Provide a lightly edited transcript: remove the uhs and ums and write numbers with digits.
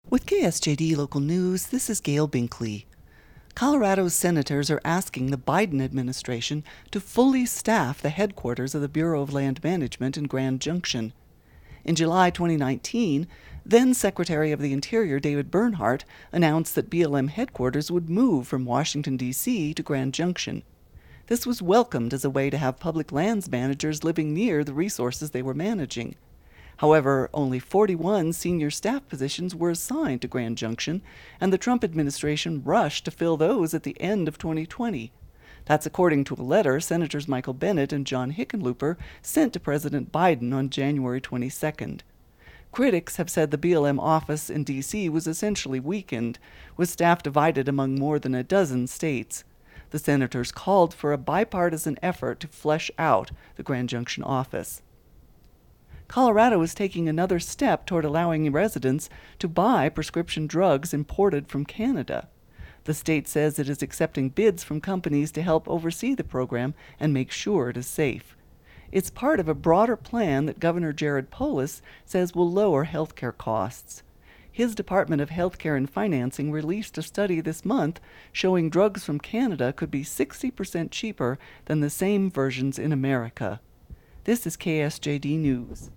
With KSJD Local News, this is Gail Binkley. Colorado's senators are asking the Biden administration to fully staff the headquarters of the Bureau of Land Management in Grand Junction. In July 2019, then Secretary of the Interior David Bernhardt announced that BLM headquarters would move from Washington, D.C. to Grand Junction. This was welcomed as a way to have public lands managers living near the resources they were managing. However, only 41 senior staff positions were assigned to Grand Junction, and the Trump administration rushed to fill those at the end of 2020. That's according to a letter Senators Michael Bennet and John Hickenlooper sent to President Biden on January 22nd. Critics have said the BLM office in D.C. was essentially weakened, with staff divided among more than a dozen states. The senators called for a bipartisan effort to flesh out the Grand Junction office. Colorado is taking another step toward allowing residents to buy prescription drugs imported from Canada. The state says it is accepting bids from companies to help oversee the program and make sure it is safe. It's part of a broader plan that Governor Jared Polis says will lower healthcare costs. His Department of Healthcare and Financing released a study this month showing drugs from Canada could be 60% cheaper than the same versions in America. This is KSJD News.